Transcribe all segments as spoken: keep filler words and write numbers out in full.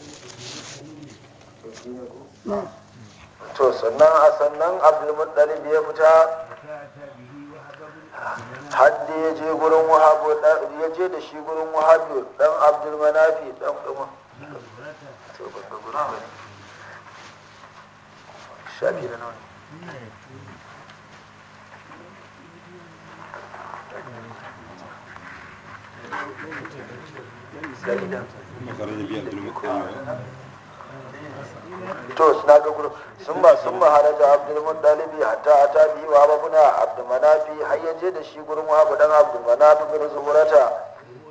to sannan a sannan abdulmuttalib ya fita hadda ya je gurin wahabu ya je da shi gurin wahabu dan abdulmanafi dan kuma to ban ga gurin bane shafi da nawa to suna ga gurin sun ba sun ba haraja abdulmuttalibi hatta ta biyu wa babuna abdulmanafi har ya je da shi gurin wahabu dan abdulmanafi bin zuhurata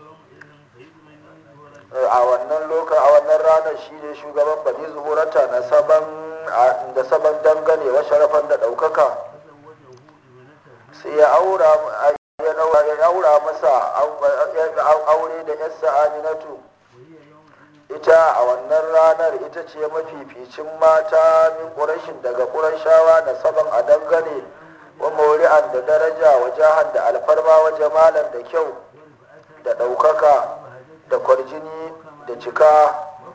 a wannan loka a wannan ranar shi ne shugaban bani zuhurata na saban da saban dangane wa sharafan da ɗaukaka sai ya aura ya aura masa aure da yassa aminatu ita a wannan ranar ita ce mafificin mata min ƙurashin daga ƙurashawa da saban a dangane wa mauri'an da daraja wa jahan da alfarma wa jamalan da kyau da ɗaukaka da kwarjini da cika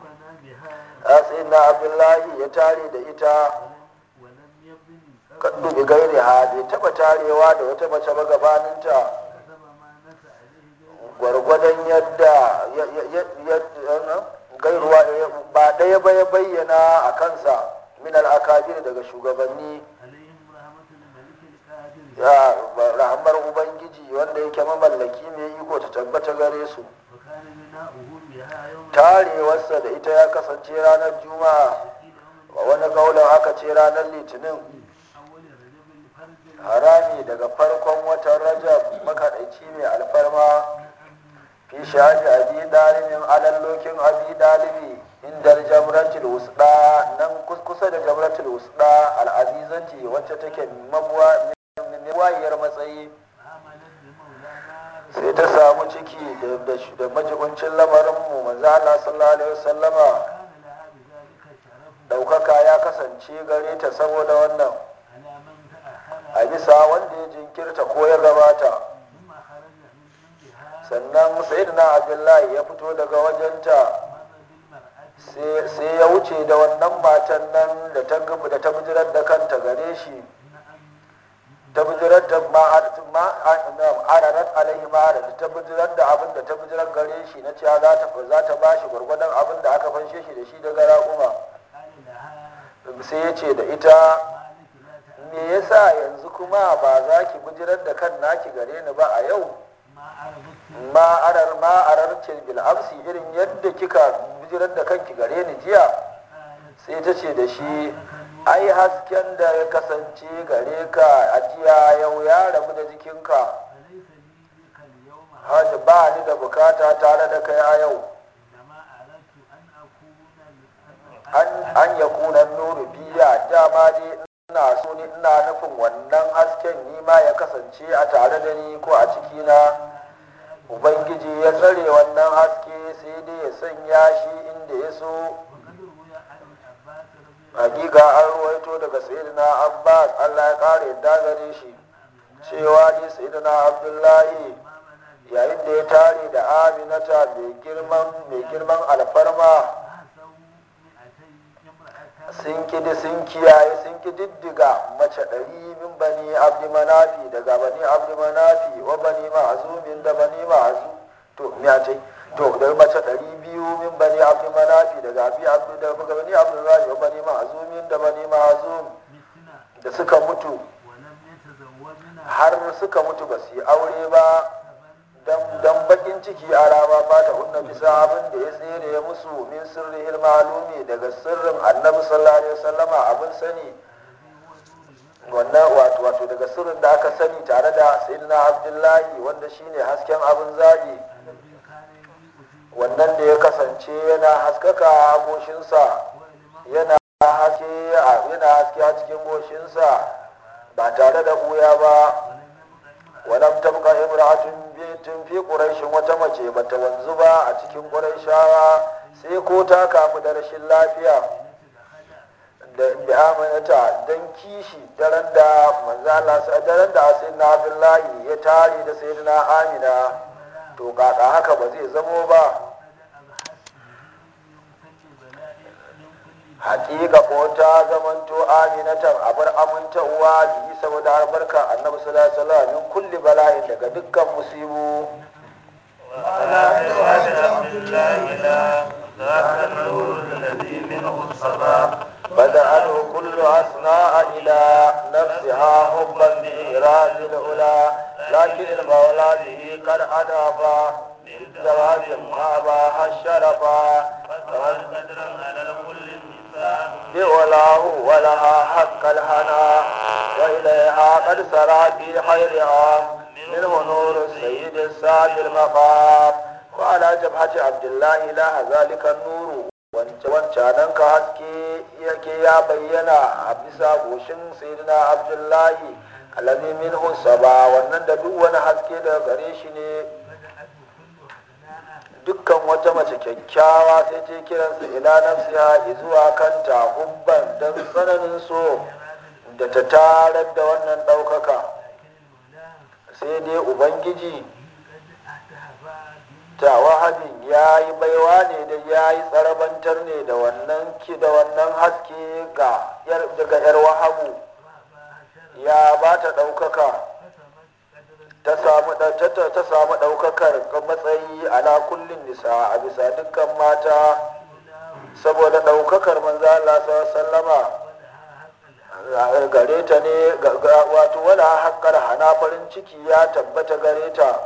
a na abdullahi ya tare da ita kaddu bi gairi ha bai taɓa tarewa da wata mace ba gabaninta gwargwadon yadda gairuwa ba ɗaya ba ya bayyana a kansa min al'akabir daga shugabanni ya rahamar ubangiji wanda yake mamallaki mai iko ta tabbata gare su tarewarsa da ita ya kasance ranar juma'a a wani kaulan aka ce ranar litinin harami daga farkon watan rajab makaɗaici mai alfarma fi shaji abi dalibin alallokin abi dalibi inda jamratul wusda nan kusa da jamratul wusda al'azizanti wacce take mabuwayar matsayi sai ta samu ciki da majibincin lamarinmu manzo Allah sallallahu alaihi wasallama daukaka ya kasance gare ta saboda wannan a bisa wanda ya jinkirta ko ya gabata sannan sayyidina abdullahi ya fito daga wajenta sai ya wuce da wannan matan nan da ta gubu da ta bijirar da kanta gare shi ta bijirar da ma'ararat alaihi ma'arar ta bijirar da abin da ta bijirar gare shi na cewa za ta za ta ba shi gwargwadon abin da aka fanshe shi da shi daga raƙuma sai ya ce da ita me yasa yanzu kuma ba za ki bijirar da kan naki gare ni ba a yau ma'arar ma'arar bil amsi irin yadda kika bijirar da kanki gare ni jiya sai ta ce da shi ai hasken da ya kasance gare ka a jiya yau ya rabu da jikinka hajji ba ni da bukata tare da kai a yau an ya kunan nuru biya dama dai ina so ni ina nufin wannan hasken ni ma ya kasance a tare da ni ko a cikina ubangiji ya tsare wannan haske sai dai ya sanya shi inda ya so hakika an ruwaito daga sayyidina abbas allah ya kare yadda gare shi cewa ne sayyidina abdullahi yayin da ya tare da aminata mai girman alfarma sun kidi sun kiyaye sun kididdiga mace ɗari min bani abdi manafi daga bani abdi manafi wa bani ma'azumin da bani ma'azu to ya ce to da mace ɗari biyu min bani abdi manafi daga abi abdi da bani abdullahi wa bani ma'azumin da bani ma'azum da suka mutu har suka mutu ba su yi aure ba dan bakin ciki a rama ba ta hunna bisa abin da ya tsere ya musu min sirri ilmalumi daga sirrin annabi sallallahu alaihi wasallama abin sani wannan wato wato daga sirrin da aka sani tare da sayyidina abdullahi wanda shine hasken abin zabi wannan da ya kasance yana haskaka a goshinsa yana haske yana haske a cikin goshinsa ba tare da buya ba walam tabqa imra'atun bitin fi quraish wata mace bata wanzu ba a cikin quraishawa sai ko ta kamu da rashin lafiya da bi'amanata dan kishi daren da manzo Allah sa daren da sayyidina Abdullahi ya tare da sayyidina Amina to kaka haka ba zai zamo ba haƙiƙa ko ta zamanto aminatan abar amintawa bihi saboda albarka annabi sallallahu alaihi wasallam min kulli bala'in daga dukkan musibu وعلى جواد عبد الله لا ذاك النور الذي منه الصبا بدأته كل أثناء إلى نفسها حبا بإراد الأولى لكن المولى به قد أضاف بالزواج ما باح الشرفا فقد قدرا على كل النساء بولاه ولها حق الهنا وإليها قد سرى في خيرها منه نور السيد السعد المقام وعلى جبهة عبد الله لا ذلك النور wancanan ka haske yake ya bayyana a bisa goshin sayyidina abdullahi alazi minhu saba wannan da duk wani haske daga gare shi ne dukkan wata mace kyakkyawa sai ta kiransa ila nafsiha zuwa kanta hubban don tsananin so da ta tarar da wannan ɗaukaka sai dai ubangiji ta wahabin ya yi baiwa ne da ya yi tsarabantar ne da wannan ki da wannan haske ga daga yar wahabu ya ba ta ɗaukaka ta samu ɗaukakar matsayi ala kullum nisa a bisa dukkan mata saboda ɗaukakar manzo Allah sallama gare ta ne wato wala haƙƙar hana farin ciki ya tabbata gare ta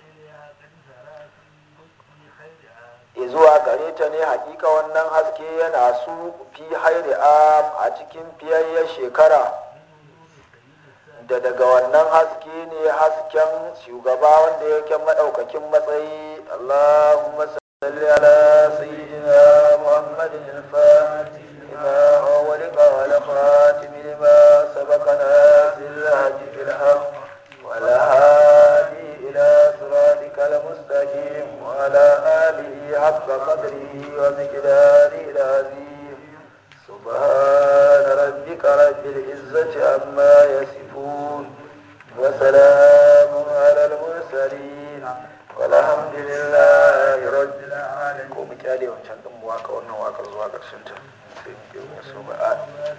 zuwa gare ta ne hakika wannan haske yana su fi hairi am a cikin fiyayyar shekara da daga wannan haske ne hasken shugaba wanda yake madaukakin matsayi Allahumma salli ala sayyidina Muhammadin al-Fatih lima awliqa wa la khatim lima sabaqa nazil hadi bil haqq wa la hadi ila siratikal mustaqim wa ala alihi haqqa qadrihi wa miqdarihi al-azim subhana rabbika rabbil izzati amma yasifun وسلام على المرسلين والحمد لله رب العالمين ko mu kyale wancan din mu waka wannan wakar zuwa karshen ta sai mu yi su ba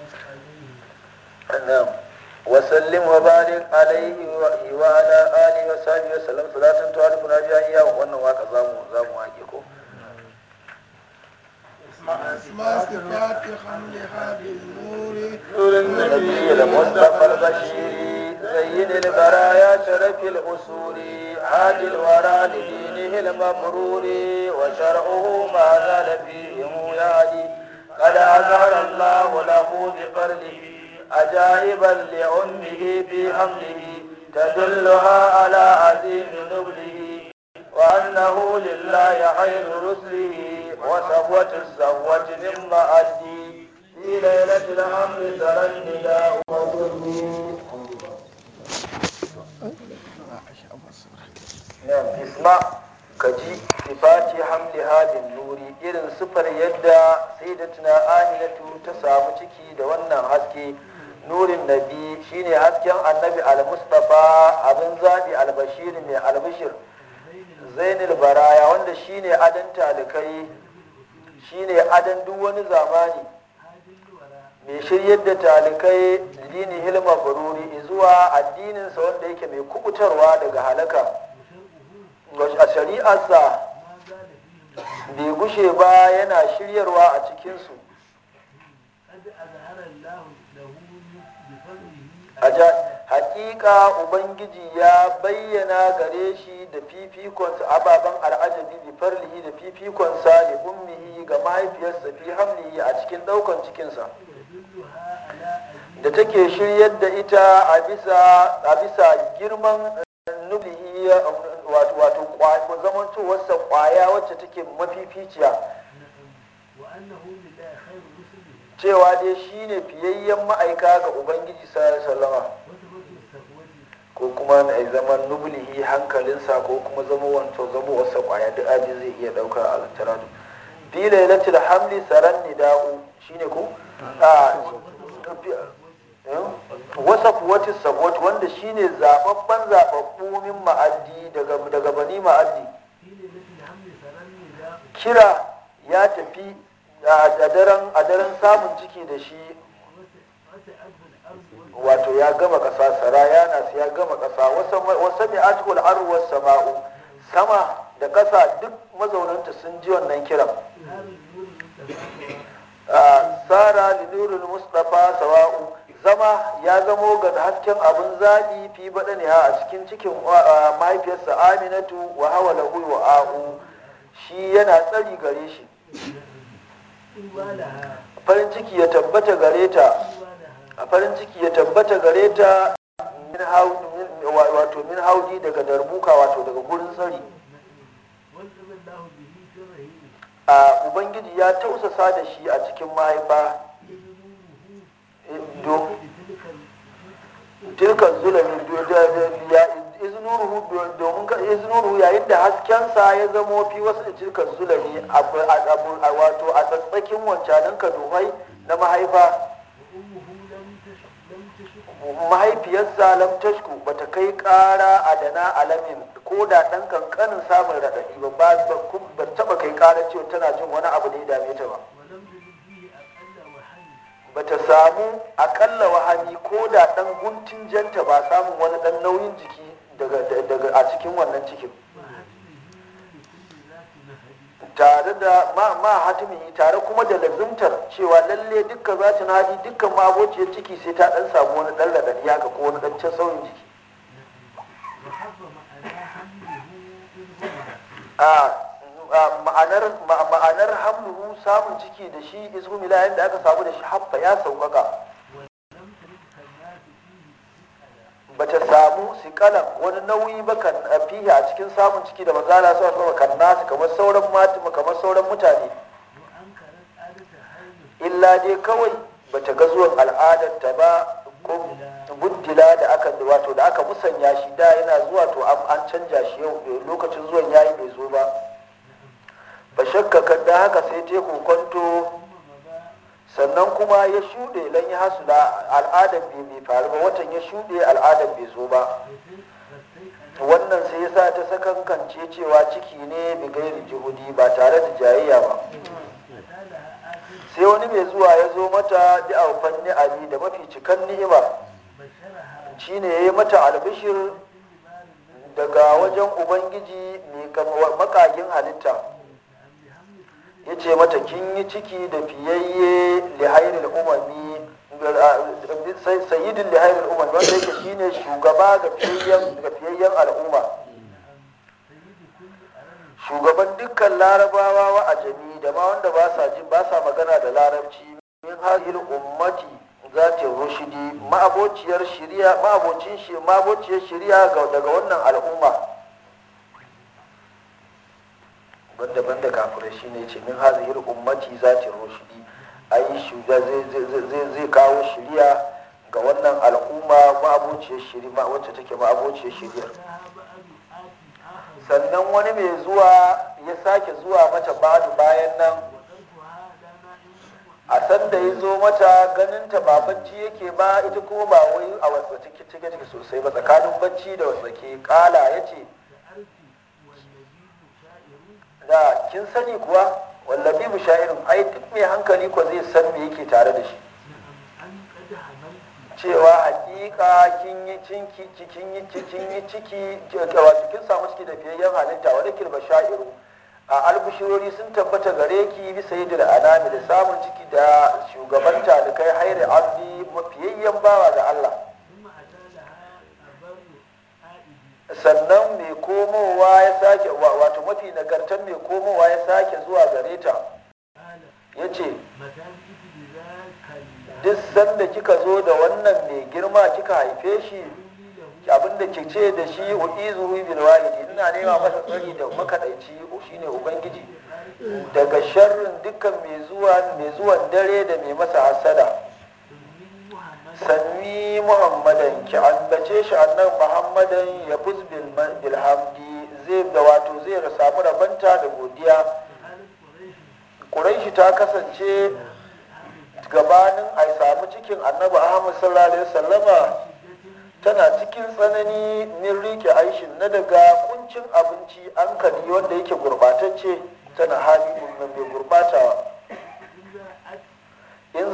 annam wa sallim wa barik alaihi wa ala alihi wa sahbihi wa sallam salatan tu'alifuna biha iya wannan waka zamu zamu wake ko اسمع صفات حملها بالنور نور النبي المصطفى البشير زين البرايا شرف الأصول عاد الورى لدينه المبرور وشرعه ما زال فيهم يعلي قد أظهر الله له بفرله عجائبا لأمه في حمله تدلها على عظيم نبله وأنه لله خير رسله وصفوة الصفوة من مأدي في ليلة الحمل ترى النداء نعم اسمع كجي صفات حملها بالنور إذن سفر يدى سيدتنا آمنة تسامو ciki da wannan haske nurin nabi shine hasken annabi al-mustafa abin zabi al-bashir mai al-bashir zainul baraya wanda shine adan talikai shine adan duk wani zamani mai shiryar da talikai dini hilma baruri zuwa addininsa wanda yake mai kubutarwa daga halaka a shari'arsa bai gushe ba yana shiryarwa a cikinsu hakika ubangiji ya bayyana gare shi da fifikonsa ababen al'ajabi bi farlihi da fifikonsa da ummihi ga mahaifiyarsa fi hamlihi a cikin daukan cikinsa da take shiryar da ita a bisa a bisa girman nubihi wato wato zamantowarsa kwaya wacce take mafificiya cewa dai shine fiyayyen ma'aika ga ubangiji sallallahu alaihi ko kuma na zaman nublihi hankalinsa ko kuma zama wanto zama wasa kwaya duk abin zai iya dauka a taradu bi lailatul hamli saran nida'u shine ko a wasaf wati sabot wanda shine zababban zababbu min ma'addi daga daga bani ma'addi kira ya tafi a daren a daren samun ciki da shi wato ya gama ƙasa saraya na ya gama ƙasa wasa mai atikul arwar sama'u sama da ƙasa duk mazaunanta sun ji wannan kiran sara linurul mustafa sawa'u zama ya zamo ga hasken abin zaɓi fi baɗani ha a cikin cikin mahaifiyarsa aminatu wa hawa lahu wa a'u shi yana tsari gare shi farin ciki ya tabbata gare ta a farin ciki ya tabbata gare ta wato min haudi daga darbuka wato daga gurin tsari a ubangiji ya tausasa da shi a cikin mahaifa tilkan zulami iznuruhu yayin da haskensa ya zamo fi wasu tilkan zulami wato a tsatsakin wancanin kaduhai na mahaifa mahaifiyarsa lam tashku bata kai kara adana alamin ko da dan kankanin samun raɗaɗi ba ba taba kai kara cewa tana jin wani abu da ya dame ta ba bata samu akalla wahami ko da dan guntun janta ba samun wani dan nauyin jiki daga a cikin wannan cikin tare da ma ma hatimi tare kuma da lazimtar cewa lalle dukkan zatin hadi dukkan mabociyar ciki sai ta dan samu wani dan radadi haka ko wani dan sauyin jiki a ma'anar ma'anar hamluhu samun ciki da shi ismila yanda aka samu da shi haffa ya sauƙaƙa bata samu sikalan wani nauyi ba kan fihi a cikin samun ciki da mazala sa sama kan nasu kamar sauran mata kamar sauran mutane illa dai kawai bata ga zuwan al'adar ta ba ko buddila da aka wato da aka musanya shi da yana zuwa to an canja shi yau lokacin zuwan yayi bai zo ba ba shakka kan da haka sai te kokonto sannan kuma ya shuɗe lan ya hasu da al'adar bai bai faru ba watan ya shuɗe al'adar bai zo ba wannan sai ya sa ta sakankance cewa ciki ne bi gairi jihudi ba tare da jayayya ba sai wani mai zuwa ya zo mata bi aufan ni'ami da mafi cikan ni'ima shine ya yi mata albishir daga wajen ubangiji mai makagin halitta ya ce mata kin yi ciki da fiyayye lihairul umami sayyidin lihairul umami wanda yake shine shugaba ga fiyayyen al'umma shugaban dukkan larabawa wa ajami da ma wanda ba sa jin ba sa magana da larabci min hadhihi ummati zati rushdi ma'abociyar shari'a ma'abocin shi ma'abociyar shari'a daga wannan al'umma banda banda kafirai shine ce min hadhihi ummati zati rushdi ai shuga zai zai kawo shari'a ga wannan al'umma ma'abociyar shari'a wacce take ma'abociyar shari'ar sannan wani mai zuwa ya sake zuwa mata badu bayan nan a sanda ya zo mata ganinta ba bacci yake ba ita kuma ba wai a wasu cike cike sosai ba tsakanin bacci da wasu ke kala ya ce da kin sani kuwa wallabi bu sha'irin ai duk mai hankali ko zai san me yake tare da shi cewa hakika kin yi cinki kin yi kin yi ciki wato kin samu ciki da fiyayyen halitta wa dakil bashairu a albishirori sun tabbata gare ki bi sayyidil anami da samun ciki da shugaban talikai hairi abdi mafiyayyen bawa ga Allah sannan mai komowa ya sake wato mafi nagartar mai komowa ya sake zuwa gare ta yace duk sanda kika zo da wannan mai girma kika haife shi abinda ke ce da shi wa izuhu bil walidi ina nema masa tsari da makadaici shine ubangiji daga sharrin dukkan mai zuwa mai zuwan dare da mai masa hasada sanni muhammadan ki ambace shi annan muhammadan ya fuz bil hamdi zai da wato zai samu rabanta da godiya quraishi ta kasance gabanin a samu cikin annabi ahmad sallallahu alaihi wasallama tana cikin tsanani min rike aishin na daga kuncin abinci an kadi wanda yake gurbatacce tana hali mai gurbatawa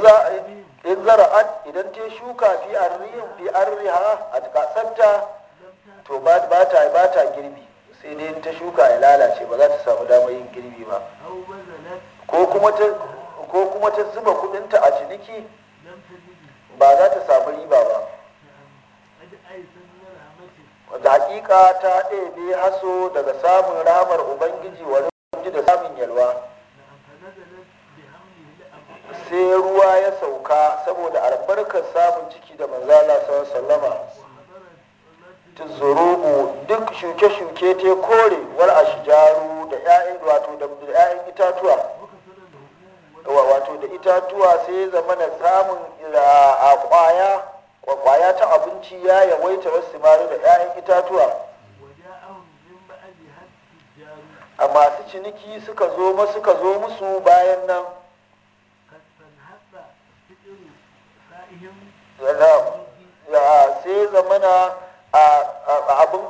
za in zara'at idan ta shuka fi arrihim fi arriha a kasarta to ba ba ta ba ta girbi sai dai in ta shuka ya lalace ba za ta samu damar yin girbi ba ko kuma ta ko kuma ta zuba kudinta a ciniki ba za ta samu riba ba da hakika ta ɗebe haso daga samun ramar ubangiji wani da samun yalwa sai ruwa ya sauka saboda albarkar samun ciki da manzala sallama tuzuru'u duk shuke-shuke te kore wal ashjaru da 'ya'yan wato da 'ya'yan itatuwa wato da itatuwa sai zama na samun a kwaya kwaya ta abinci ya yawaita wasu mari da 'ya'yan itatuwa a masu ciniki suka zo ma suka zo musu bayan nan sai zamana abin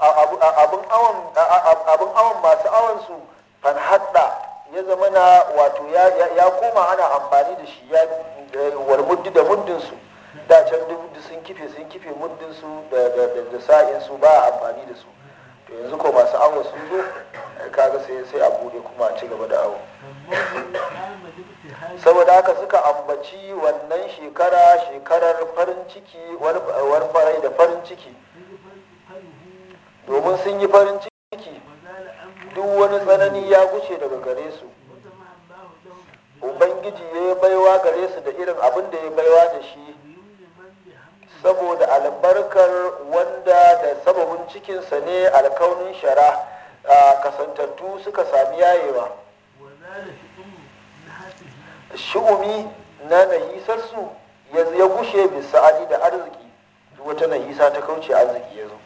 awon masu awon su fan hadda ya zamana wato ya koma ana amfani da shi ya warmuddi da muddinsu da can duk sun kife sun kife muddinsu da sa'insu ba a amfani da su to yanzu ko masu awon sun zo kaga sai sai a bude kuma a ci gaba da awo saboda haka suka ambaci wannan shekara shekarar farin ciki wani farai da farin ciki domin sun yi farin ciki duk wani tsanani ya guce daga gare su ubangiji ya yi baiwa gare su da irin abin da ya baiwa da shi saboda albarkar wanda da sababin cikinsa ne alkaunin shara kasantattu suka sami yayewa shi'umi na nahisarsu ya gushe bisa'adi da arziki wata nahisa ta kauce arziki ya zo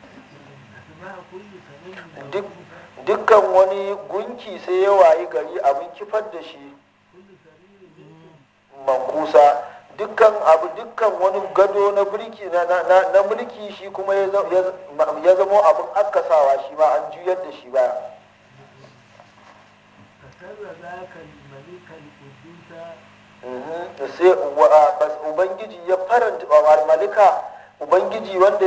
dukkan wani gunki sai ya wayi gari abin kifar da shi mankusa dukkan abu dukkan wani gado na mulki na mulki shi kuma ya zama abin akasawa shi ma an juyar da shi ba sai ubangiji ya faranta wa malika ubangiji wanda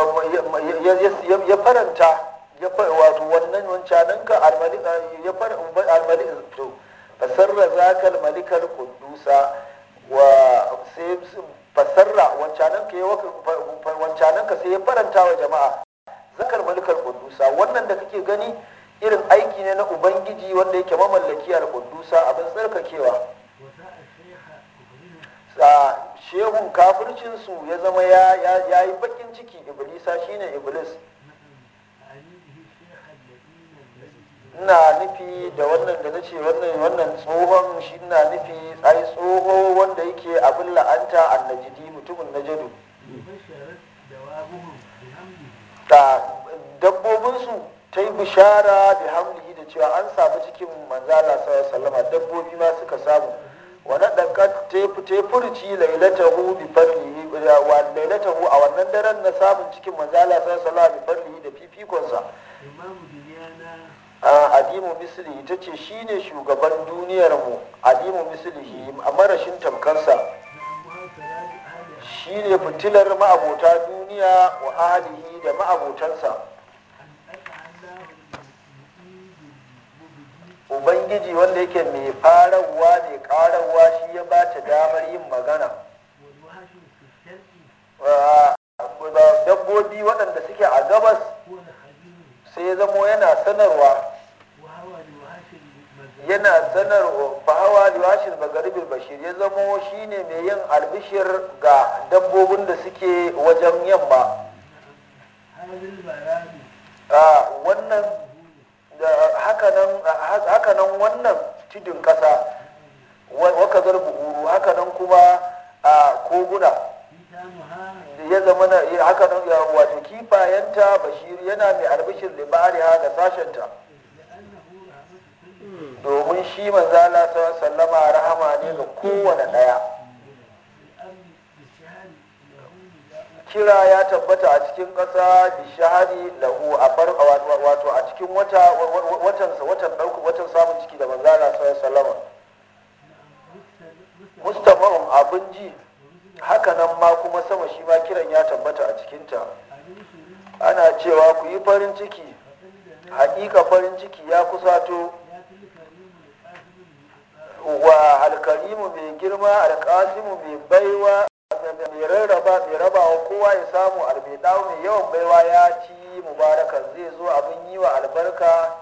ya faranta ya wato wannan wancananka almalika ya far almalika to fasarra zakal malikal qudusa wa sai fasarra wancananka ya wancananka sai ya faranta wa jama'a zakal malikal qudusa wannan da kake gani irin aiki ne na ubangiji wanda yake mamallaki al qudusa abin tsarkakewa sa shehun kafircinsu ya zama ya yi bakin ciki iblisa shine iblis ina nufi da wannan da nace wannan wannan tsohon shi ina nufi ai tsoho wanda yake abin la'anta annajidi mutumin najadu da dabbobinsu ta yi bishara da hamlihi da cewa an samu cikin manzala sallallahu alaihi dabbobi ma suka samu wani ɗanƙat ta furci lailatahu bi farlihi wa lailatahu a wannan daren na samun cikin manzala sallallahu bi farlihi da fifikonsa a adimu misli ita ce shine shugaban duniyar mu adimu mislihi a marashin tamkarsa shine fitilar ma'abota duniya wa ahlihi da ma'abotansa ubangiji wanda yake mai farawa mai karawa shi ya ba ta damar yin magana dabbobi waɗanda suke a gabas sai ya zamo yana sanarwa yana sanarwa fahawa liwashin magaribin bashir ya zamo shine mai yin albishir ga dabbobin da suke wajen yamma wannan hakanan wannan tudun kasa waka zarbu huru hakanan kuma a koguna ya zama na hakanan wato kifayenta bashir yana mai albishir libariha da sashenta domin shi manzala sallama rahama ne ga kowane daya kira ya tabbata a cikin ƙasa bi shahari lahu a farko wato a cikin wata watansa watan ɗauku watan samun ciki da manzala sallallahu alaihi mustama'un abin ji, haka nan ma kuma sama shi ma kiran ya tabbata a cikinta. Ana cewa ku yi farin ciki, hakika farin ciki ya kusato wa alkarimu mai girma, alkasimu mai baiwa, mai rarraba mai rabawa kowa ya samu, albedawo mai yawan baiwa ya ci mubarakan zai zo abin yi wa albarka,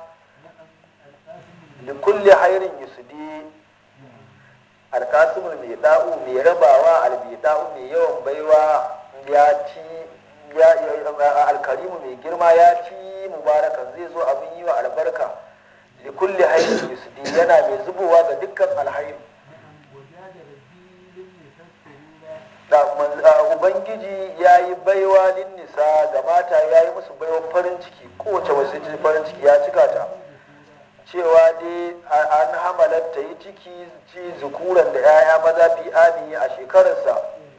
da kulle hairin yusudi. Alkasimu mai da'u mai rabawa, albeda'u mai yawan baiwa ya ci ya alkarimu mai girma ya ci mubarakan zai zo abin yi wa albarka, da kulle hairin yusudi yana mai zubowa ga dukkan alhairi. Da ubangiji ya yi baiwa lin nisa ga mata, ya yi musu baiwa farin ciki, kowace wasu farin ciki ya cika ta, cewa dai an hamalar ta yi ciki ci zukuran da 'ya'ya maza fi ami a shekararsa,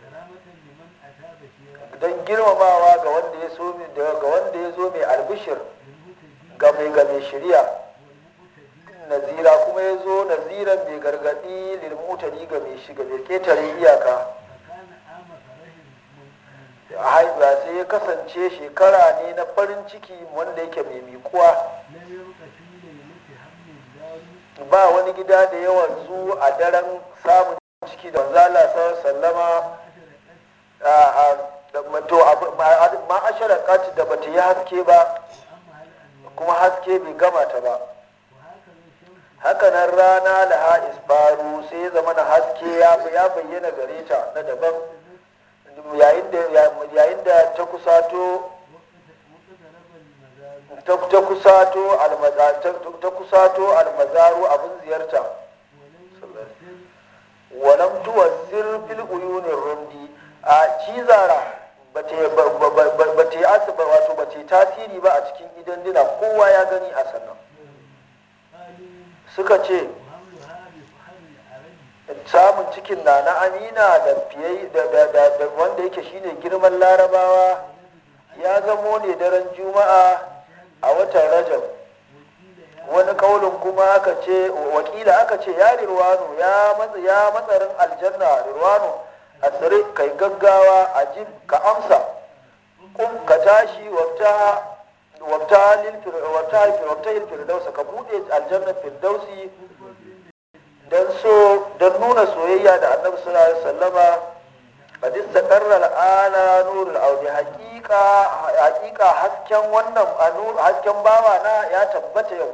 don girmamawa ga wanda ya so ga wanda ya zo mai albishir ga mai ga mai shirya, nazira kuma ya zo naziran mai gargadi lilmutari ga mai shiga mai ketare iyaka. A haihuwa sai ya kasance shekara ne na farin ciki wanda yake mai mikuwa, ba wani gida da yawan zu a daren samun ciki da manzala sallama to ma'ashara kati da bata yi haske ba, kuma haske bai gama ta ba. Hakanan rana da ha isfaru sai ya zama na haske ya bayyana gare ta na daban, yayin da ta kusato ta kusato ta kusato almazaru abin ziyarta. Walam tuwassir fil uyunir rumdi, a cizara bata yi asibar wato bata yi tasiri ba a cikin idan dina, kowa ya gani a sannan. Suka ce samun cikin na na amina da fiye da wanda yake shine girman larabawa ya zamo ne daren juma'a a watan rajab. Wani kaulin kuma aka ce wakila aka ce ya rirwano ya matsarin aljanna rirwano a tsiri kai gaggawa a jib ka amsa kun ka tashi wata wata firdausa ka bude aljannar firdausi don so don nuna soyayya da annabi sallallahu alaihi wasallama. qad istaqarra al'ana nurul audi, haqiqa haqiqa hasken wannan anur hasken bawa na ya tabbata yau.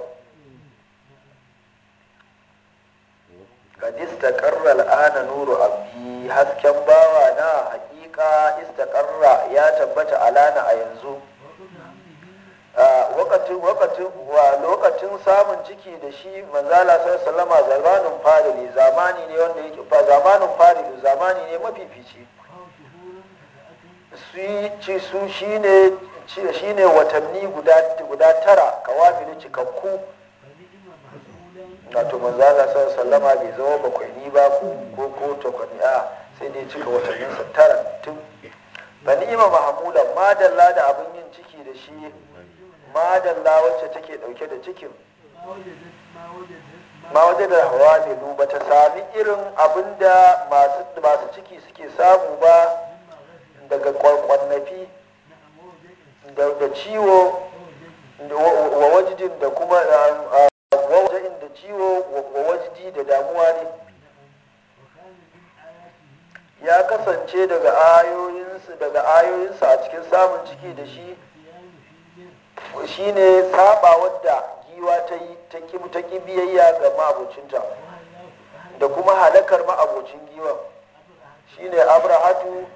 qad istaqarra al'ana nuru abdi, hasken bawa na haqiqa istaqarra ya tabbata alana a yanzu. Wakatin wakatin wa lokacin samun ciki da shi manzala sallama zamanin farili, zamani ne wanda yake fa zamanin farili zamani ne mafifici. Su ci su shine shine watanni guda guda tara kawafili cikakku. Wato manzala sallama bai zama bakwai ni ba ko ko takwani a sai dai cika watannin sa tara tun. Bani ima mahamulan madalla da abin yin ciki da shi, madalla wacce take dauke da cikin. Ma waje da hawa ne ba ta sami irin abin da masu ciki suke samu ba daga kwarkwannafi da ciwo wa wajidin da kuma wajen da ciwo wa wajidi da damuwa ne. Ya kasance daga ayoyinsu daga ayoyinsa a cikin samun ciki da shi shine saba wadda giwa ta yi ta ki biyayya ga ma'abocinta da kuma halakar ma'abocin giwa shine abrahatu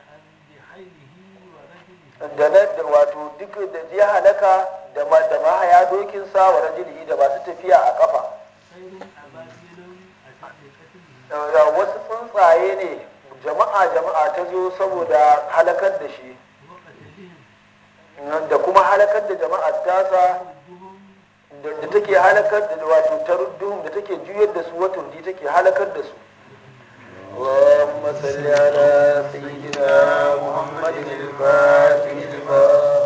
da na da wato duk da ya halaka da da mahaya dokinsa wa rajuli da masu tafiya a kafa. Wasu tsuntsaye ne jama'a jama'a ta zo saboda halakar da shi da kuma halakar da jama'ar tasa da take halakar da wato tarudduhum da take juyar da su wato di take halakar da su. Allahumma salli ala sayyidina Muhammadin al-Fatih lima